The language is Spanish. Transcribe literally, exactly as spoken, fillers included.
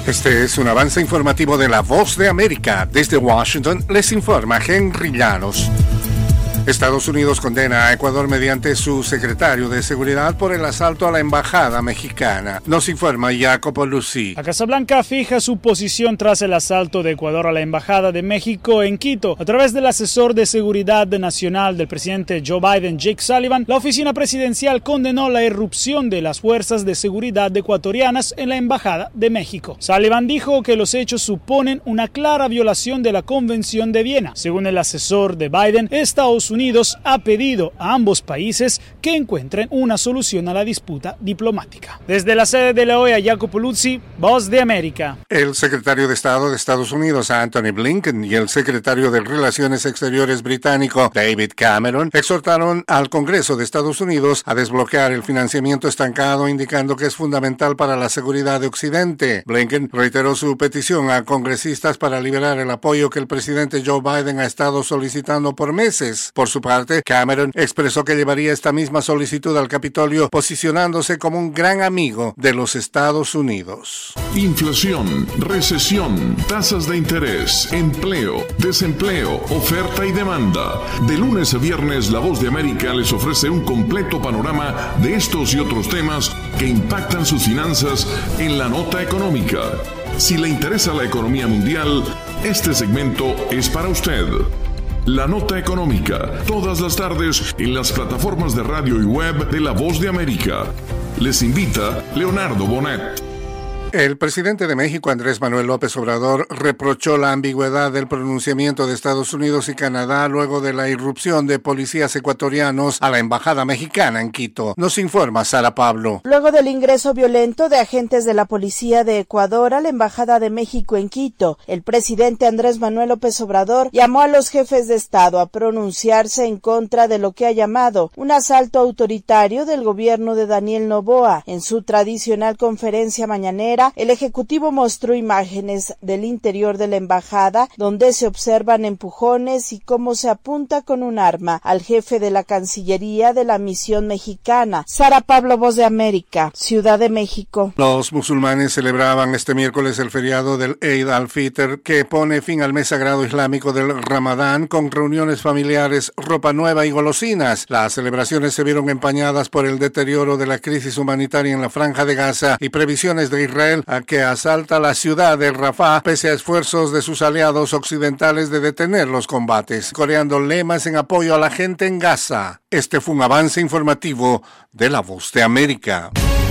Este es un avance informativo de La Voz de América. Desde Washington les informa Henry Llanos. Estados Unidos condena a Ecuador mediante su secretario de Seguridad por el asalto a la embajada mexicana. Nos informa Jacopo Luzzi. La Casa Blanca fija su posición tras el asalto de Ecuador a la embajada de México en Quito. A través del asesor de Seguridad Nacional del presidente Joe Biden, Jake Sullivan, la oficina presidencial condenó la irrupción de las fuerzas de seguridad ecuatorianas en la embajada de México. Sullivan dijo que los hechos suponen una clara violación de la Convención de Viena. Según el asesor de Biden, Estados Unidos Unidos ha pedido a ambos países que encuentren una solución a la disputa diplomática. Desde la sede de la O E A, Jacopo Luzzi, Voz de América. El secretario de Estado de Estados Unidos, Anthony Blinken, y el secretario de Relaciones Exteriores británico, David Cameron, exhortaron al Congreso de Estados Unidos a desbloquear el financiamiento estancado, indicando que es fundamental para la seguridad de Occidente. Blinken reiteró su petición a congresistas para liberar el apoyo que el presidente Joe Biden ha estado solicitando por meses. Por su parte, Cameron expresó que llevaría esta misma solicitud al Capitolio, posicionándose como un gran amigo de los Estados Unidos. Inflación, recesión, tasas de interés, empleo, desempleo, oferta y demanda. De lunes a viernes, La Voz de América les ofrece un completo panorama de estos y otros temas que impactan sus finanzas en la nota económica. Si le interesa la economía mundial, este segmento es para usted. La Nota Económica, todas las tardes en las plataformas de radio y web de La Voz de América. Les invita Leonardo Bonet. El presidente de México, Andrés Manuel López Obrador, reprochó la ambigüedad del pronunciamiento de Estados Unidos y Canadá luego de la irrupción de policías ecuatorianos a la embajada mexicana en Quito. Nos informa Sara Pablo. Luego del ingreso violento de agentes de la policía de Ecuador a la embajada de México en Quito, el presidente Andrés Manuel López Obrador llamó a los jefes de Estado a pronunciarse en contra de lo que ha llamado un asalto autoritario del gobierno de Daniel Noboa. En su tradicional conferencia mañanera, el Ejecutivo mostró imágenes del interior de la embajada donde se observan empujones y cómo se apunta con un arma al jefe de la Cancillería de la misión mexicana. Sara Pablo, Voz de América, Ciudad de México. Los musulmanes celebraban este miércoles el feriado del Eid al-Fitr, que pone fin al mes sagrado islámico del Ramadán, con reuniones familiares, ropa nueva y golosinas. Las celebraciones se vieron empañadas por el deterioro de la crisis humanitaria en la Franja de Gaza y previsiones de Israel a que asalta la ciudad de Rafah pese a esfuerzos de sus aliados occidentales de detener los combates, coreando lemas en apoyo a la gente en Gaza. Este fue un avance informativo de La Voz de América.